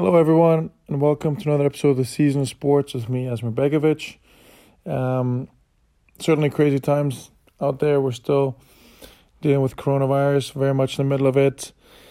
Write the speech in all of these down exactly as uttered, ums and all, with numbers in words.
Hello, everyone, and welcome to another episode of the Season of Sports with me, Asmir Begovic. Um, certainly crazy times out there. We're still dealing with coronavirus, very much in the middle of it.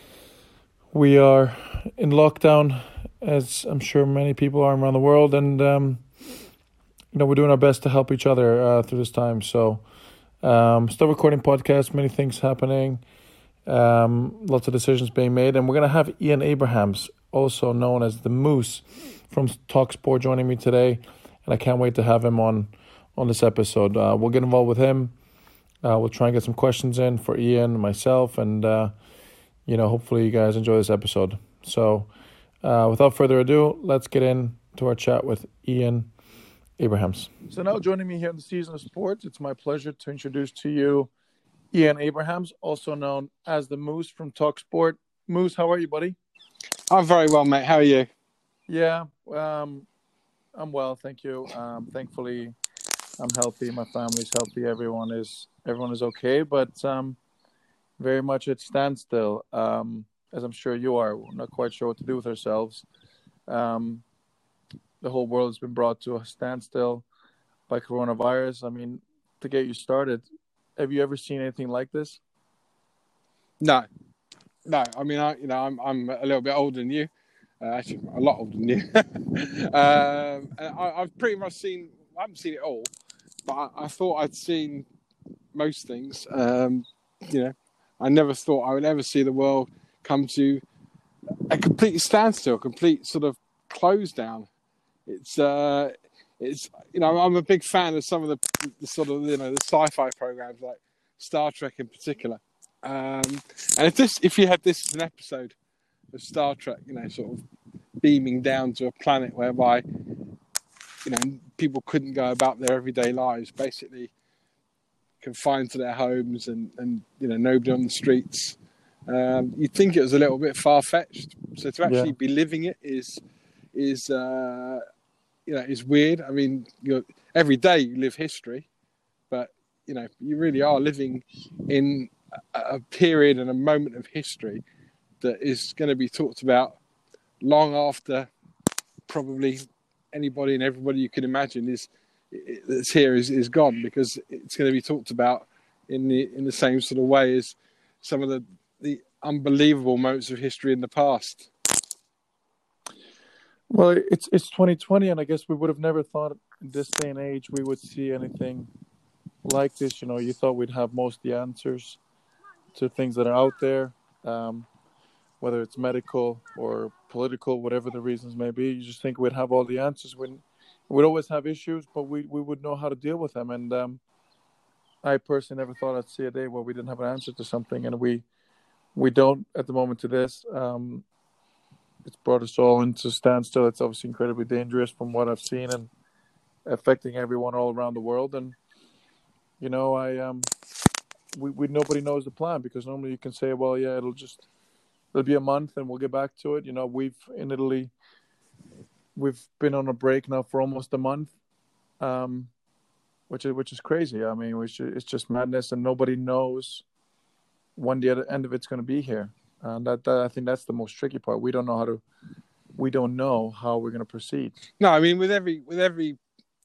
We are in lockdown, as I'm sure many people are around the world, and um, you know we're doing our best to help each other uh, through this time. So, um, still recording podcasts, many things happening, um, lots of decisions being made, and we're gonna have Ian Abrahams, also known as the Moose, from TalkSport, joining me today, and I can't wait to have him on on this episode. Uh, we'll get involved with him. Uh, we'll try and get some questions in for Ian and myself, and uh, you know, hopefully you guys enjoy this episode. So, uh, without further ado, let's get into our chat with Ian Abrahams. So now joining me here in the Season of Sports, it's my pleasure to introduce to you Ian Abrahams, also known as the Moose from TalkSport. Moose, how are you, buddy? I'm very well, mate. How are you? Yeah, um, I'm well, thank you. Um, thankfully, I'm healthy. My family's healthy. Everyone is everyone is okay, but um, very much at standstill. Um, as I'm sure you are, we're not quite sure what to do with ourselves. Um, the whole world has been brought to a standstill by coronavirus. I mean, to get you started, have you ever seen anything like this? No. No, I mean, I, you know, I'm I'm a little bit older than you, uh, actually a lot older than you. um, and I, I've pretty much seen, I haven't seen it all, but I, I thought I'd seen most things. Um, you know, I never thought I would ever see the world come to a complete standstill, complete sort of close down. It's, uh, it's, you know, I'm a big fan of some of the, the sort of, you know, the sci-fi programs like Star Trek in particular. Um, and if this, if you had this as an episode of Star Trek, you know, sort of beaming down to a planet whereby, you know, people couldn't go about their everyday lives, basically confined to their homes and, and you know, nobody on the streets, um, you'd think it was a little bit far-fetched. So to actually Yeah. be living it is, is uh, you know, is weird. I mean, you're, every day you live history, but, you know, you really are living in a period and a moment of history that is going to be talked about long after probably anybody and everybody you can imagine is that's here is, is gone, because it's going to be talked about in the in the same sort of way as some of the the unbelievable moments of history in the past. Well, it's it's twenty twenty, and I guess we would have never thought in this day and age we would see anything like this. You know, you thought we'd have most of the answers to things that are out there, um, whether it's medical or political, whatever the reasons may be. You just think we'd have all the answers. We'd, we'd always have issues, but we, we would know how to deal with them. And um, I personally never thought I'd see a day where we didn't have an answer to something, and we we don't at the moment to this. Um, it's brought us all into standstill. It's obviously incredibly dangerous from what I've seen and affecting everyone all around the world. And, you know, I... Um, We, we nobody knows the plan, because normally you can say, well, yeah, it'll just it'll be a month and we'll get back to it. You know, we've in Italy, we've been on a break now for almost a month, um, which is which is crazy. I mean, which it's just madness, and nobody knows when the other end of it's going to be here. And that, that I think that's the most tricky part. We don't know how to we don't know how we're going to proceed. No, I mean, with every with every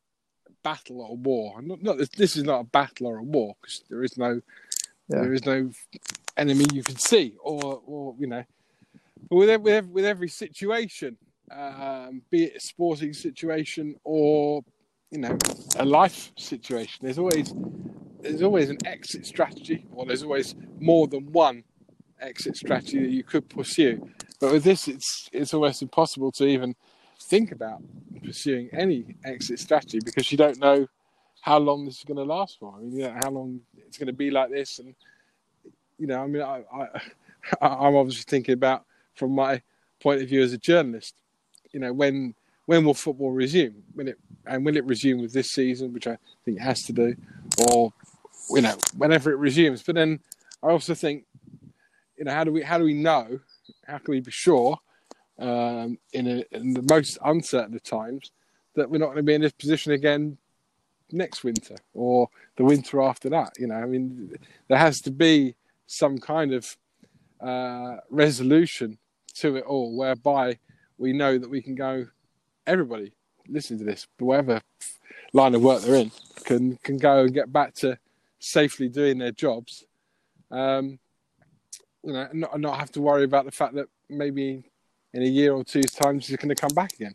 battle or war, not, not this is not a battle or a war, because there is no yeah. there is no enemy you can see, or or you know, but with every, with every, with every situation, um, be it a sporting situation or you know a life situation, there's always there's always an exit strategy, or there's always more than one exit strategy that you could pursue. But with this, it's it's almost impossible to even think about pursuing any exit strategy, because you don't know how long this is going to last for. I mean, you know, how long it's going to be like this, and you know, I mean, I, I I'm obviously thinking about from my point of view as a journalist. You know, when when will football resume? When it and will it resume with this season, which I think it has to do, or you know, whenever it resumes. But then I also think, you know, how do we how do we know? How can we be sure? Um, in, a, in the most uncertain of times, that we're not going to be in this position again next winter or the winter after that. You know, I mean, there has to be some kind of uh, resolution to it all, whereby we know that we can go. Everybody listen to this, whatever line of work they're in, can can go and get back to safely doing their jobs. Um, you know, and not, and not have to worry about the fact that maybe in a year or two's time she's going to come back again.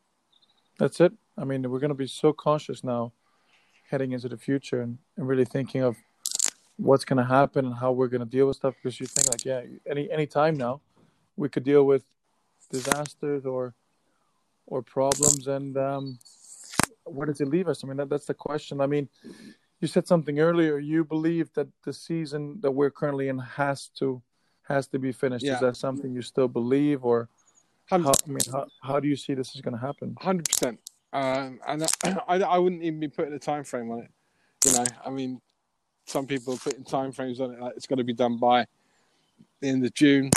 That's it. I mean, we're going to be so cautious now heading into the future and, and really thinking of what's going to happen and how we're going to deal with stuff, because you think like, yeah, any any time now we could deal with disasters or or problems, and um, where does it leave us? I mean, that, that's the question. I mean, you said something earlier. You believe that the season that we're currently in has to has to be finished. Yeah. Is that something you still believe, or how, I mean, how, how do you see this is going to happen? one hundred percent. Um, and I, I wouldn't even be putting a time frame on it. You know, I mean, some people are putting time frames on it, like it's got to be done by the end of June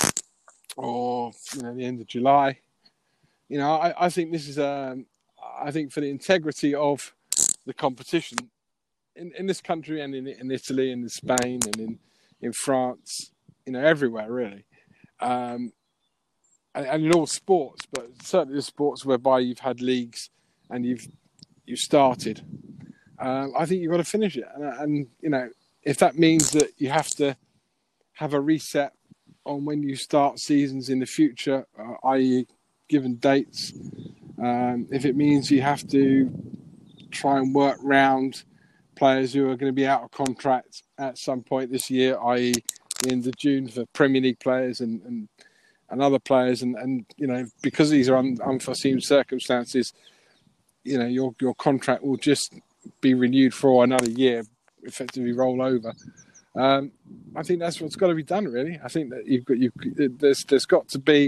or, you know, the end of July. You know, I, I think this is, um, I think for the integrity of the competition in, in this country and in, in Italy and in Spain and in, in France, you know, everywhere really. Um, and, and in all sports, but certainly the sports whereby you've had leagues and you've you've started, um, I think you've got to finish it. And, and, you know, if that means that you have to have a reset on when you start seasons in the future, uh, that is given dates, um, if it means you have to try and work round players who are going to be out of contract at some point this year, that is the end of June for Premier League players and, and, and other players. And, and, you know, because these are un, unforeseen circumstances, you know, your your contract will just be renewed for another year, effectively roll over. Um, I think that's what's got to be done, really. I think that you've got you there's there's got to be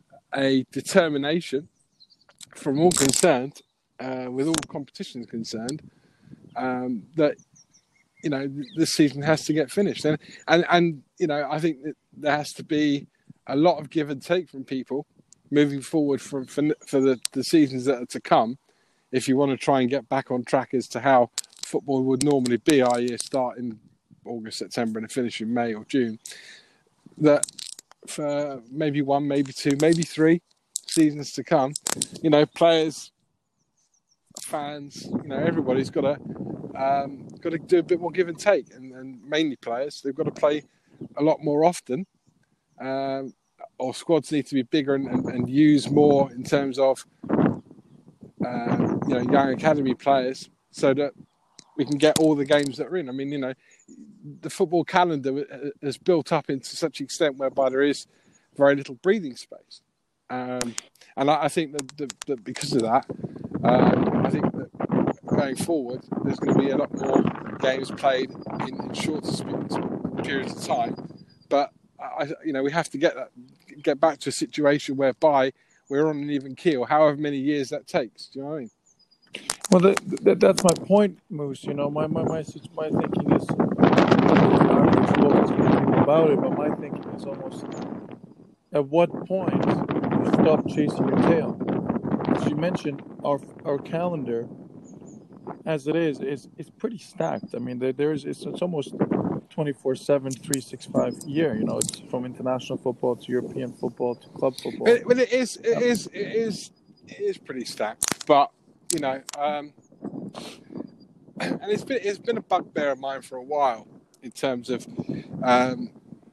a determination from all concerned, uh, with all competitions concerned, um, that, you know, this season has to get finished. And, and, and, you know, I think that there has to be a lot of give and take from people moving forward from, for, for the, the seasons that are to come, if you want to try and get back on track as to how football would normally be, that is start in August, September and finish in May or June. That for maybe one, maybe two, maybe three seasons to come, you know, players, fans, you know, everybody's got to um, got to do a bit more give and take, and, and mainly players, they've got to play a lot more often, um, or squads need to be bigger and, and, and use more in terms of uh, you know, young academy players, so that we can get all the games that are in. I mean, you know, the football calendar has built up into such an extent whereby there is very little breathing space. Um, and I, I think that, that, that because of that, um, I think that going forward, there's going to be a lot more games played in, in shorter periods of time. But, I, you know, we have to get that, get back to a situation whereby we're on an even keel, however many years that takes. Do you know what I mean? Well, that, that, that's my point, Moose. You know, my my my, my thinking is, I've spoken about it, but my thinking is almost, at what point do you stop chasing your tail? As you mentioned, our our calendar, as it is, is is pretty stacked. I mean, there, there is it's, it's almost twenty-four seven, three sixty-five year. You know, it's from international football to European football to club football. But, but it is, it is, it is, it is pretty stacked. But you know, um, and it's been it's been a bugbear of mine for a while in terms of, um,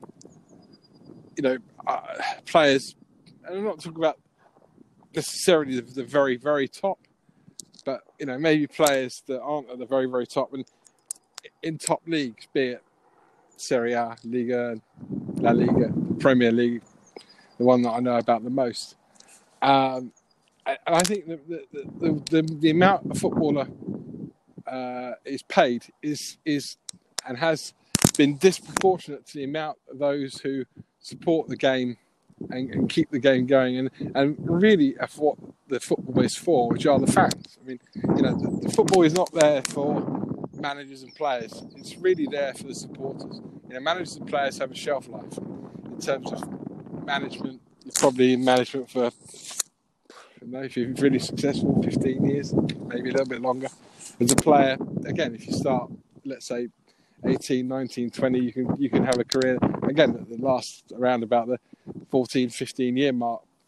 you know, uh, players. And I'm not talking about necessarily the, the very very top, but you know, maybe players that aren't at the very very top and in top leagues, be it Serie A, Liga, La Liga, Premier League, the one that I know about the most. Um, and I think the the, the, the, the amount a footballer uh, is paid is is and has been disproportionate to the amount of those who support the game and, and keep the game going, and, and really of what the football is for, which are the fans. I mean, you know, the, the football is not there for managers and players. It's really there for the supporters. You know, managers and players have a shelf life. In terms of management, you're probably in management for, I don't know, if you're really successful, fifteen years, maybe a little bit longer. As a player, again, if you start, let's say, eighteen, nineteen, twenty, you can you can have a career, again, that lasts around about the fourteen, fifteen year mark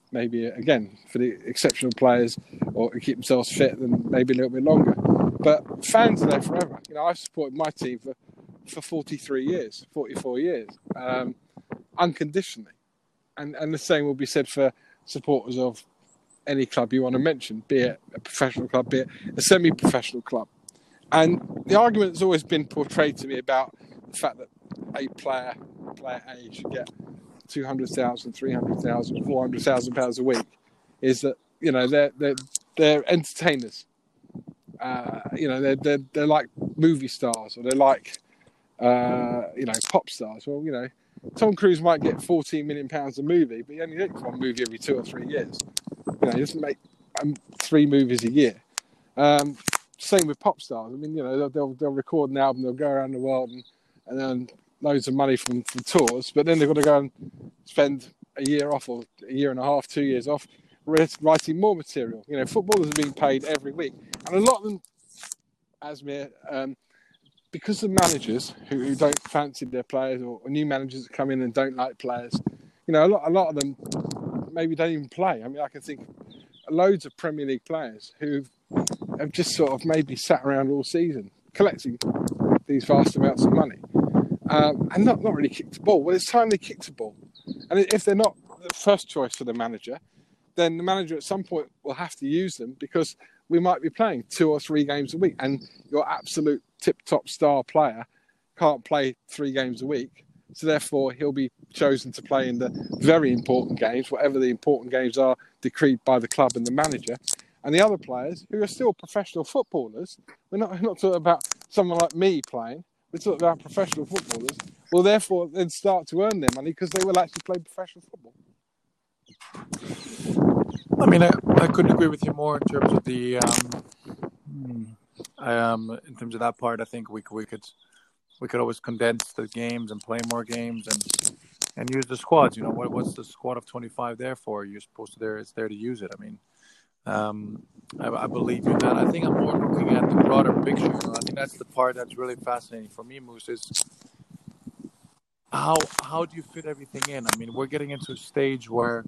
maybe again for the exceptional players or to keep themselves fit, then maybe a little bit longer. But fans are there forever. You know, I've supported my team for, for forty-three years, forty-four years, um, unconditionally, and and the same will be said for supporters of any club you want to mention, be it a professional club, be it a semi-professional club. And the argument has always been portrayed to me about the fact that a player, player A should get two hundred thousand, three hundred thousand, four hundred thousand pounds a week, is that, you know, they're, they're, they're entertainers. Uh, you know, they're, they're, they're like movie stars, or they're like, uh, you know, pop stars. Well, you know, Tom Cruise might get fourteen million pounds a movie, but he only makes one movie every two or three years. You know, he doesn't make um, three movies a year. Um, same with pop stars. I mean, you know, they'll, they'll, they'll record an album, they'll go around the world and, and earn loads of money from, from tours, but then they've got to go and spend a year off, or a year and a half, two years off, writing more material. You know, footballers are being paid every week. And a lot of them, Asmir, um, because of managers who, who don't fancy their players, or, or new managers that come in and don't like players, you know, a lot, a lot of them maybe don't even play. I mean, I can think of loads of Premier League players who have just sort of maybe sat around all season collecting these vast amounts of money um, and not, not really kicked the ball. Well, it's time they kicked the ball. And if they're not the first choice for the manager, then the manager at some point will have to use them, because we might be playing two or three games a week, and your absolute tip-top star player can't play three games a week. So therefore, he'll be chosen to play in the very important games, whatever the important games are decreed by the club and the manager. And the other players, who are still professional footballers, we're not, we're not talking about someone like me playing, we're talking about professional footballers, will therefore then start to earn their money because they will actually play professional football. I mean, I, I couldn't agree with you more in terms of the, um, um, in terms of that part. I think we we could we could always condense the games and play more games and and use the squads. You know, what what's the squad of twenty-five there for? You're supposed to there. It's there to use it. I mean, um, I, I believe in that. I think I'm more looking at the broader picture. You know, I think that's the part that's really fascinating for me, Moose, is how how do you fit everything in? I mean, we're getting into a stage where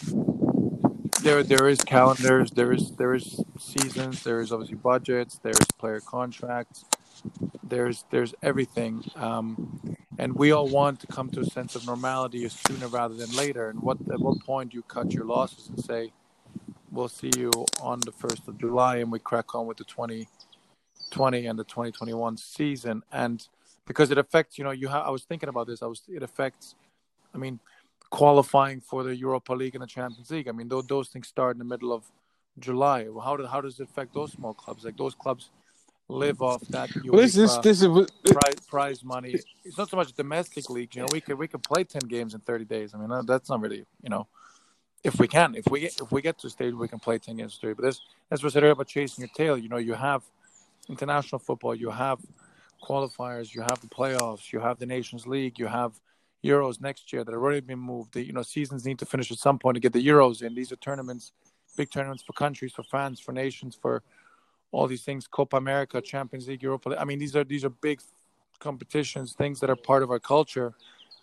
there there is calendars, there is there is seasons, there is obviously budgets, there's player contracts, there's there's everything, um, and we all want to come to a sense of normality sooner rather than later. And what at what point do you cut your losses and say, we'll see you on the first of July, and we crack on with the twenty twenty and the twenty twenty-one season? And because it affects, you know, you ha- I was thinking about this. I was it affects, I mean, qualifying for the Europa League and the Champions League. I mean, those, those things start in the middle of July. How do, how does it affect those small clubs? Like, those clubs live off that UEFA well, this, this, this is, prize, prize money. It's not so much domestic leagues. You know, we could we could play ten games in thirty days. I mean, that's not really, you know, if we can, if we get if we get to a stage where we can play ten games in thirty. But that's that's what's about chasing your tail. You know, you have international football, you have qualifiers, you have the playoffs, you have the Nations League, you have Euros next year that have already been moved. The, you know, seasons need to finish at some point to get the Euros in. These are tournaments, big tournaments for countries, for fans, for nations, for all these things. Copa America, Champions League, Europa League. I mean, these are these are big competitions, things that are part of our culture.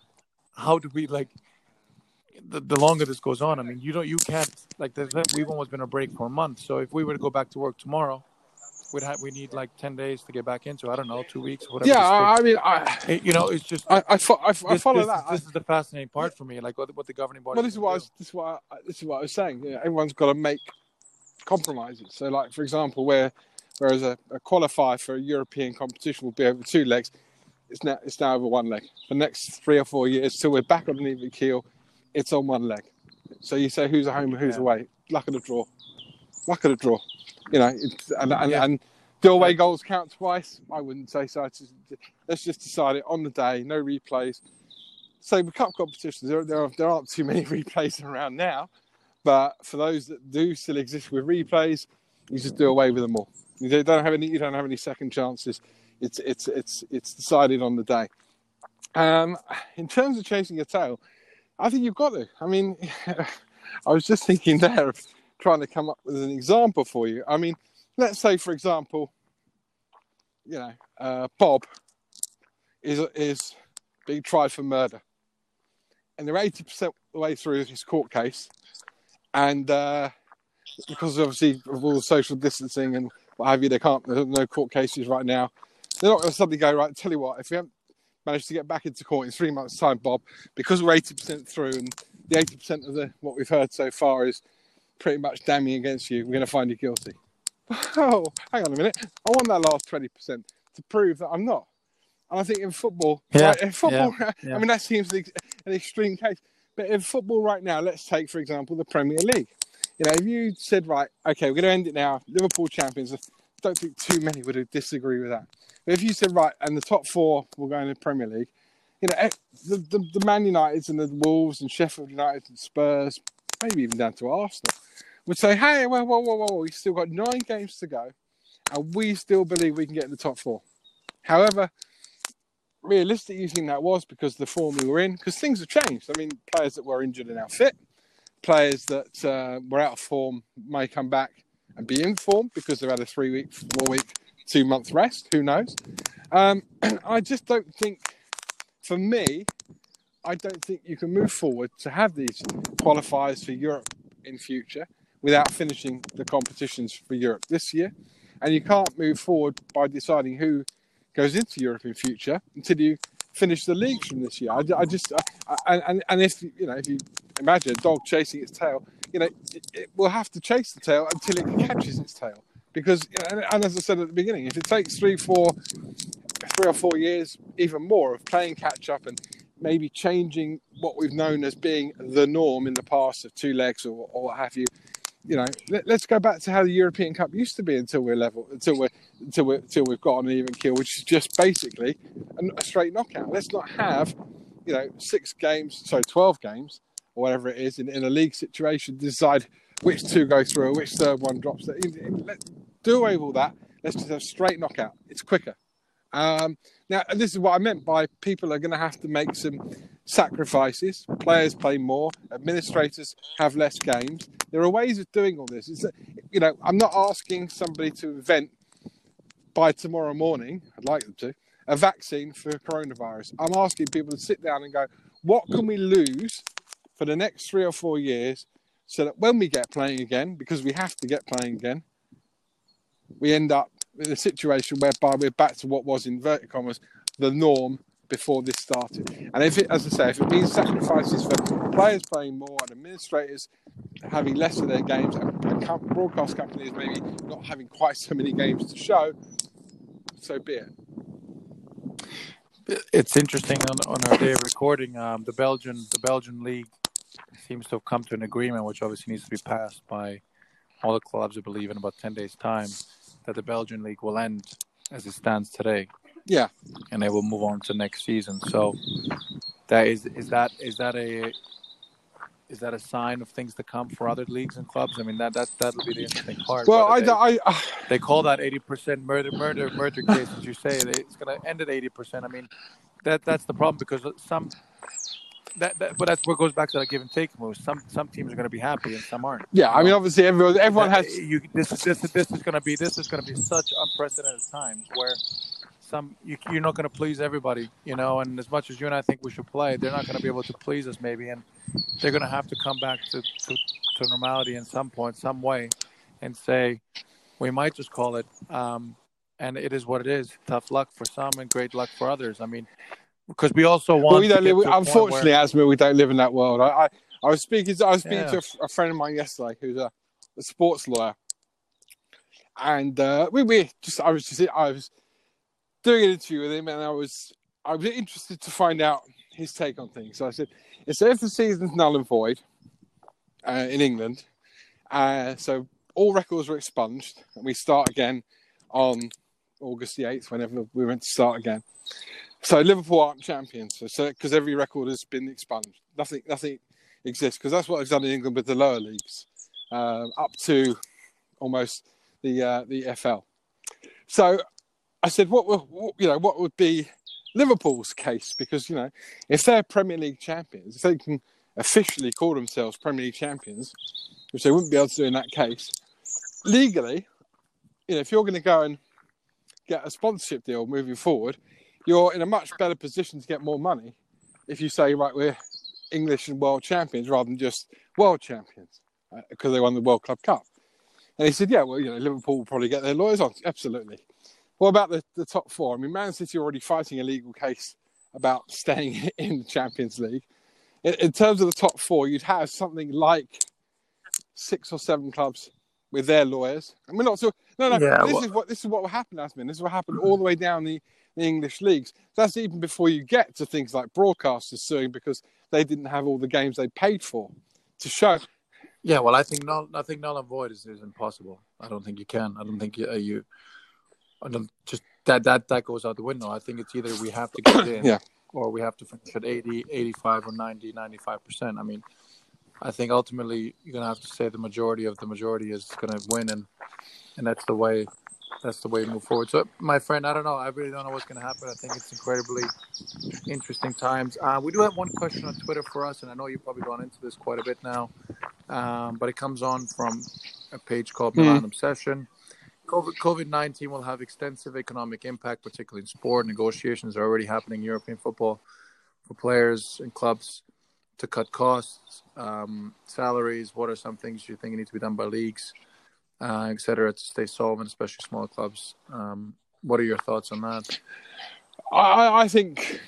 How do we, like, the, the longer this goes on? I mean, you don't, you can't, like, we've almost been a break for a month. So if we were to go back to work tomorrow, we'd have we need like ten days to get back into. I don't know, two weeks, whatever. Yeah, I mean, I, it, you know, it's just I I, fo- I, I this, follow this, that. This is the fascinating part for me, like what, what the governing body. Well, this is what I was, this is what I, this is what I was saying. You know, everyone's got to make compromises. So, like for example, where whereas a, a qualifier for a European competition will be over two legs, it's now it's now over one leg. For the next three or four years, till we're back on an even keel, it's on one leg. So you say who's at home and who's yeah. away. Luck of the draw. Luck of the draw. You know, it's, and and, yeah. and do away goals count twice? I wouldn't say so. Just, let's just decide it on the day. No replays. So with cup competitions, there there, are, there aren't too many replays around now. But for those that do still exist with replays, you just do away with them all. You don't have any. You don't have any second chances. It's it's it's it's decided on the day. Um, in terms of chasing your tail, I think you've got to. I mean, I was just thinking there of trying to come up with an example for you. I mean, let's say, for example, you know, uh, Bob is is being tried for murder, and they're eighty percent of the way through his court case, and uh, because obviously of all the social distancing and what have you, they can't. There's no court cases right now. They're not going to suddenly go, right, tell you what, if we haven't managed to get back into court in three months' time, Bob, because we're eighty percent through, and the eighty percent of the what we've heard so far is pretty much damning against you, we're going to find you guilty. Oh, hang on a minute. I want that last twenty percent to prove that I'm not. And I think in football, Yeah, right, in football, yeah, yeah. I mean, that seems an extreme case. But in football right now, let's take, for example, the Premier League. You know, if you said, right, okay, we're going to end it now, Liverpool champions, I don't think too many would disagree with that. But if you said, right, and the top four will go in the Premier League, you know, the, the, the Man Uniteds and the Wolves and Sheffield United and Spurs, maybe even down to Arsenal, would say, hey, whoa, whoa, whoa, whoa, we've still got nine games to go, and we still believe we can get in the top four. However, realistically, you think that was because of the form we were in, because things have changed. I mean, players that were injured are now fit. Players that uh, were out of form may come back and be in form because they've had a three-week, four-week, two-month rest. Who knows? Um, I just don't think, for me, I don't think you can move forward to have these qualifiers for Europe in future without finishing the competitions for Europe this year. And you can't move forward by deciding who goes into Europe in future until you finish the leagues from this year. I, I just, I, and, and if, you know, if you imagine a dog chasing its tail, you know, it, it will have to chase the tail until it catches its tail. Because, you know, and as I said at the beginning, if it takes three, four, three or four years, even more, of playing catch up and maybe changing what we've known as being the norm in the past of two legs or, or what have you, you know, let, let's go back to how the European Cup used to be until we're level, until we're, until we until we've got an even keel, which is just basically a, a straight knockout. Let's not have, you know, six games, sorry, twelve games or whatever it is in, in a league situation. Decide which two go through, which third one drops. Let's do away with all that. Let's just have straight knockout. It's quicker. Um, now, this is what I meant by people are going to have to make some sacrifices. Players play more. Administrators have less games. There are ways of doing all this. It's, you know, I'm not asking somebody to invent by tomorrow morning, I'd like them to, a vaccine for coronavirus. I'm asking people to sit down and go, what can we lose for the next three or four years so that when we get playing again, because we have to get playing again, we end up in a situation whereby we're back to what was, in inverted commas, the norm before this started. And if it, as I say, if it means sacrifices for players playing more and administrators having less of their games and broadcast companies maybe not having quite so many games to show, so be it. It's interesting on, on our day of recording, um, the Belgian the Belgian league seems to have come to an agreement, which obviously needs to be passed by all the clubs, I believe, in about ten days' time, that the Belgian league will end as it stands today. Yeah, and they will move on to next season. So, that is is that is that a is that a sign of things to come for other leagues and clubs? I mean, that that that'll be the interesting part. Well, I, they, I, I they call that eighty percent murder murder murder case, as you say. It's going to end at eighty percent. I mean, that that's the problem because some. That, that, but that's what goes back to that give and take move. Some some teams are going to be happy and some aren't. Yeah, I mean, obviously everyone everyone that, has. You, this this this is going to be this is going to be such unprecedented times where some you, you're not going to please everybody, you know. And as much as you and I think we should play, they're not going to be able to please us maybe, and they're going to have to come back to, to, to normality in some point, some way, and say we might just call it. Um, and it is what it is. Tough luck for some and great luck for others. I mean. Because we also want. Well, we don't live, we, unfortunately, where... Asma, we don't live in that world. I, I, I was speaking. To, I was speaking yeah. to a, a friend of mine yesterday, who's a, a sports lawyer, and uh, we, we just. I was just. I was doing an interview with him, and I was. I was interested to find out his take on things. So I said, "So if the season's null and void uh, in England, uh, so all records were expunged, and we start again on August the eighth, whenever we went to start again." So Liverpool aren't champions, so because every record has been expunged, nothing, nothing exists. Because that's what they've done in England with the lower leagues, uh, up to almost the uh, the F L. So I said, what, what you know, what would be Liverpool's case? Because you know, if they're Premier League champions, if they can officially call themselves Premier League champions, which they wouldn't be able to do in that case, legally, you know, if you're going to go and get a sponsorship deal moving forward, you're in a much better position to get more money if you say, right, we're English and world champions rather than just world champions. because uh, they won the World Club Cup. And he said, yeah, well, you know, Liverpool will probably get their lawyers on. Absolutely. What about the, the top four? I mean, Man City are already fighting a legal case about staying in the Champions League. In, in terms of the top four, you'd have something like six or seven clubs with their lawyers. And we're not so no, no. Yeah, this well, is what this is what will happen, Asmin. This is what happened all the way down the, the English leagues. That's even before you get to things like broadcasters suing because they didn't have all the games they paid for to show. Yeah, well, I think null, I think null and void is, is impossible. I don't think you can. I don't think you, uh, you I don't just that, that that goes out the window. I think it's either we have to get in yeah. or we have to finish at eighty, eighty-five or ninety, ninety-five percent. I mean, I think ultimately you're going to have to say the majority of the majority is going to win, and and that's the way that's the way to move forward. So, my friend, I don't know. I really don't know what's going to happen. I think it's incredibly interesting times. Uh, we do have one question on Twitter for us, and I know you've probably gone into this quite a bit now, um, but it comes on from a page called Milan mm. Obsession. COVID nineteen will have extensive economic impact, particularly in sport. Negotiations are already happening in European football for players and clubs to cut costs, um, salaries. What are some things you think need to be done by leagues, uh, et cetera, to stay solvent, especially small clubs? Um, what are your thoughts on that? I, I think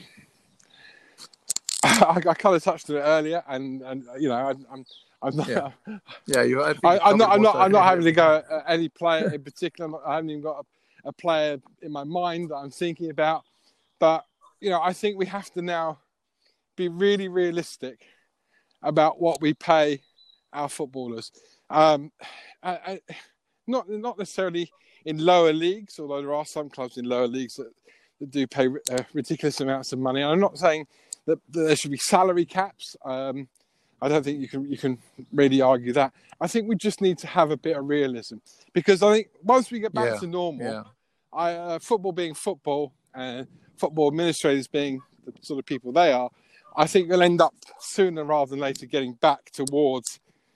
I, I kind of touched on it earlier, and, and you know, I, I'm. I'm not. Yeah, yeah you. I I, I'm not. I'm not. I'm not having to go at any player in particular. Not, I haven't even got a, a player in my mind that I'm thinking about. But you know, I think we have to now be really realistic about what we pay our footballers. Um, I, I, not not necessarily in lower leagues, although there are some clubs in lower leagues that, that do pay uh, ridiculous amounts of money. And I'm not saying that, that there should be salary caps. Um, I don't think you can you can really argue that. I think we just need to have a bit of realism because I think once we get back yeah, to normal, yeah. I, uh, football being football and football administrators being the sort of people they are, I think we'll end up sooner rather than later getting back towards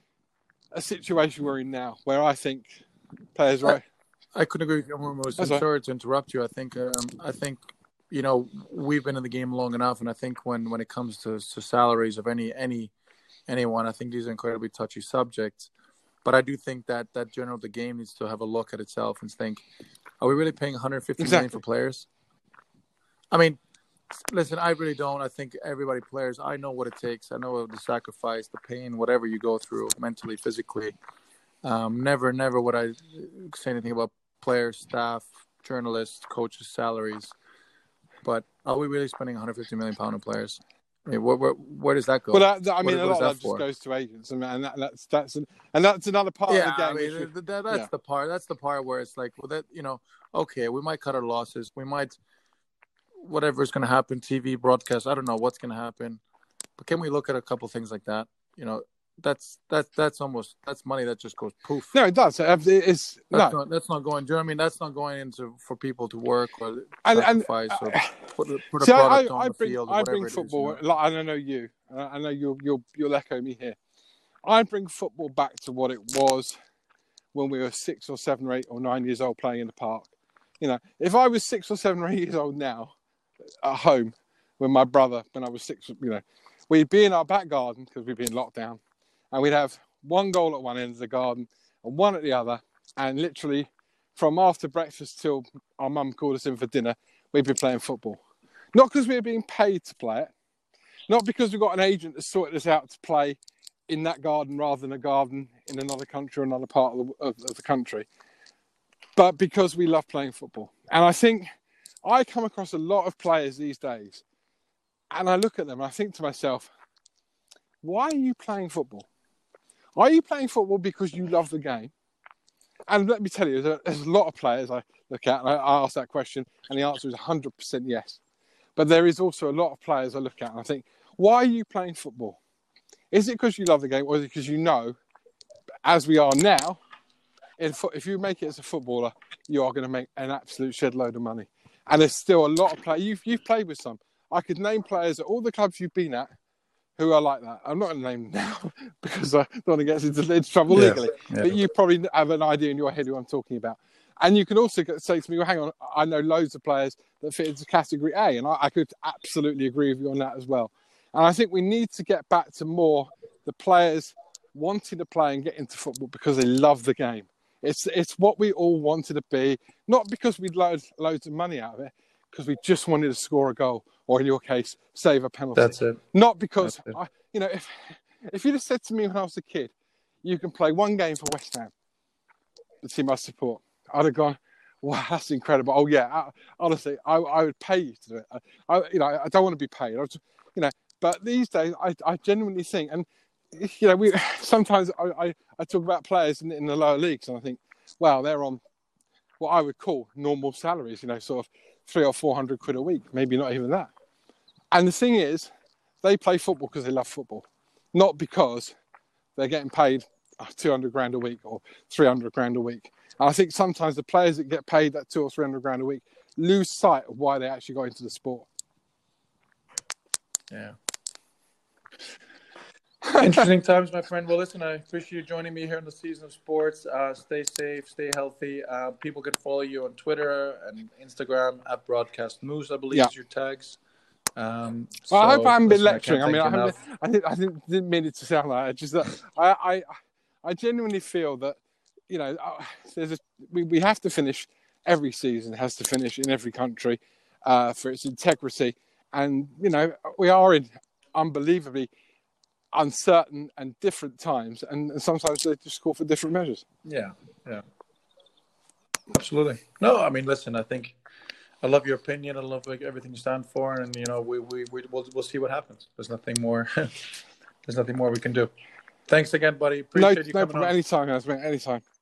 a situation we're in now, where I think players right. I, I couldn't agree with you more. I'm sorry right. to interrupt you. I think um, I think you know we've been in the game long enough, and I think when, when it comes to, to salaries of any any. anyone. I think these are incredibly touchy subjects, but I do think that that general the game needs to have a look at itself and think, are we really paying one hundred fifty exactly. million for players? I mean, listen, I really don't. I think everybody players, I know what it takes. I know the sacrifice, the pain, whatever you go through mentally, physically. Um, never, never would I say anything about players, staff, journalists, coaches' salaries. But are we really spending one hundred fifty million pounds on players? I mean, where, where, where does that go? Well, that, I mean, what, a lot that of that for? just goes to agents, and that, that's that's an, and that's another part yeah, of the game. I mean, we, that, that's yeah. the part. That's the part where it's like, well, that you know, okay, we might cut our losses. We might, whatever is going to happen, T V broadcast. I don't know what's going to happen, but can we look at a couple things like that? You know, that's that's that's almost that's money that just goes poof. No, it does. It's that's no. not that's not going. Do you know what I mean? That's not going into for people to work or and, sacrifice and, or put, put a see, product I, on I the bring, field. Or I whatever bring football, it is, you know? like, and I know you. I know you'll you'll you'll echo me here. I bring football back to what it was when we were six or seven or eight or nine years old playing in the park. You know, if I was six or seven or eight years old now, at home with my brother when I was six, you know, we'd be in our back garden because we'd be in lockdown, and we'd have one goal at one end of the garden and one at the other, and literally from after breakfast till our mum called us in for dinner, we'd be playing football. Not because we were being paid to play it, not because we've got an agent that sorted us out to play in that garden rather than a garden in another country or another part of the, of, of the country, but because we love playing football. And I think I come across a lot of players these days, and I look at them and I think to myself, why are you playing football? Are you playing football because you love the game? And let me tell you, there's a lot of players I look at and I ask that question, and the answer is one hundred percent yes. But there is also a lot of players I look at and I think, why are you playing football? Is it because you love the game, or is it because you know, as we are now, if you make it as a footballer, you are going to make an absolute shed load of money? And there's still a lot of players. You've, you've played with some. I could name players at all the clubs you've been at who are like that. I'm not going to name them now because I don't want to get into, into trouble yeah, legally. Yeah. But you probably have an idea in your head who I'm talking about. And you can also say to me, well, hang on, I know loads of players that fit into category A. And I, I could absolutely agree with you on that as well. And I think we need to get back to more the players wanting to play and get into football because they love the game. It's it's what we all wanted to be, not because we'd loads loads of money out of it, because we just wanted to score a goal, or in your case, save a penalty. That's it. Not because That's it. I, you know, if if you'd have said to me when I was a kid, you can play one game for West Ham, the team I support, I'd have gone, wow, that's incredible. Oh yeah, I, honestly, I I would pay you to do it. I, I you know I don't want to be paid. I just, you know, but these days I I genuinely think and. You know, we sometimes I, I, I talk about players in, in the lower leagues, and I think, wow, they're on what I would call normal salaries. You know, sort of three or four hundred quid a week, maybe not even that. And the thing is, they play football because they love football, not because they're getting paid two hundred grand a week or three hundred grand a week. And I think sometimes the players that get paid that two or three hundred grand a week lose sight of why they actually got into the sport. Yeah. Interesting times, my friend. Well, listen, I appreciate you joining me here in the Season of Sports. Uh, stay safe, stay healthy. Uh, people can follow you on Twitter and Instagram at Broadcast Moose, I believe, yeah. is your tags. Um, well, so, I hope I haven't been listen, lecturing. I, I mean, I, haven't, I, didn't, I didn't, didn't mean it to sound like it. Just that I, I, I genuinely feel that, you know, there's a, we, we have to finish every season, has to finish in every country uh, for its integrity. And, you know, we are in unbelievably uncertain and different times, and, and sometimes they just call for different measures. Yeah, yeah, absolutely. No, I mean, listen, I think I love your opinion. I love like everything you stand for, and you know, we we we we'll, we'll see what happens. There's nothing more. There's nothing more we can do. Thanks again, buddy. Appreciate no, you no coming problem. on. Anytime, anytime.